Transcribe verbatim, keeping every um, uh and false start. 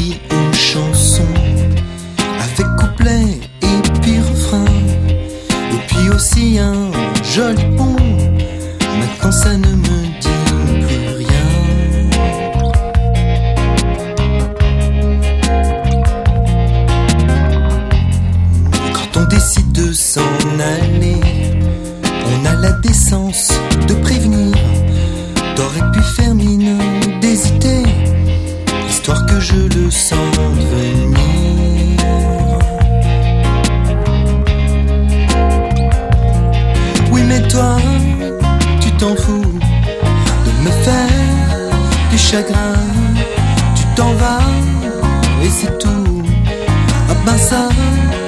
écrit une chanson avec couplet et puis refrain, et puis aussi un joli pont. Maintenant ça ne me dit plus rien. Quand on décide de s'en aller, on a la décence de prévenir. T'aurais pu faire mine d'hésiter, histoire que je le sente venir. Oui mais toi, tu t'en fous de me faire du chagrin. Tu t'en vas et c'est tout. Ah ben ça